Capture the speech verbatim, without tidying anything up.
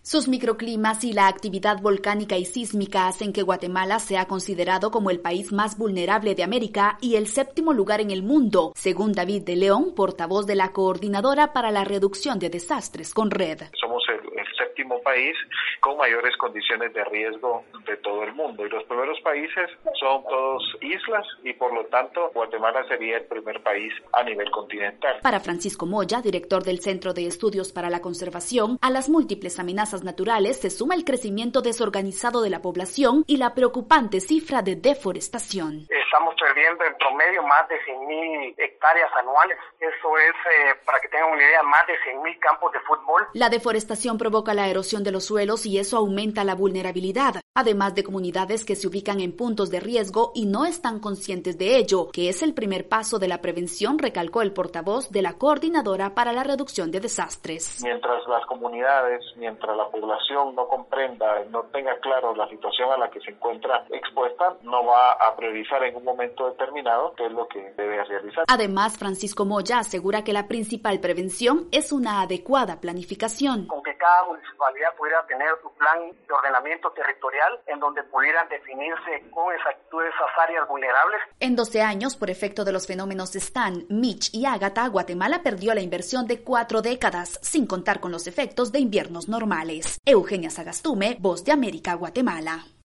Sus microclimas y la actividad volcánica y sísmica hacen que Guatemala sea considerado como el país más vulnerable de América y el séptimo lugar en el mundo, según David de León, portavoz de la Coordinadora para la Reducción de Desastres, CONRED. Somos el, el séptimo país con mayores condiciones de riesgo de todo el mundo y los primeros países son todos islas y por lo tanto Guatemala sería el primer país a nivel continental. Para Francisco Moya, director del Centro de Estudios para la Conservación, a las múltiples amenazas naturales se suma el crecimiento desorganizado de la población y la preocupante cifra de deforestación. Estamos perdiendo en promedio más de cien mil hectáreas anuales. Eso es, eh, para que tengan una idea, más de cien mil campos de fútbol. La deforestación provoca la erosión de los suelos y eso aumenta la vulnerabilidad, además de comunidades que se ubican en puntos de riesgo y no están conscientes de ello, que es el primer paso de la prevención, recalcó el portavoz de la Coordinadora para la Reducción de Desastres. Mientras las comunidades, mientras la población no comprenda, no tenga claro la situación a la que se encuentra expuesta, no va a priorizar en un momento determinado qué es lo que debe realizar. Además, Francisco Moya asegura que la principal prevención es una adecuada planificación. Con que cada municipalidad pudiera tener su plan de ordenamiento territorial en donde pudieran definirse con exactitud esas áreas vulnerables. En doce años, por efecto de los fenómenos Stan, Mitch y Ágata, Guatemala perdió la inversión de cuatro décadas, sin contar con los efectos de inviernos normales. Eugenia Sagastume, Voz de América, Guatemala.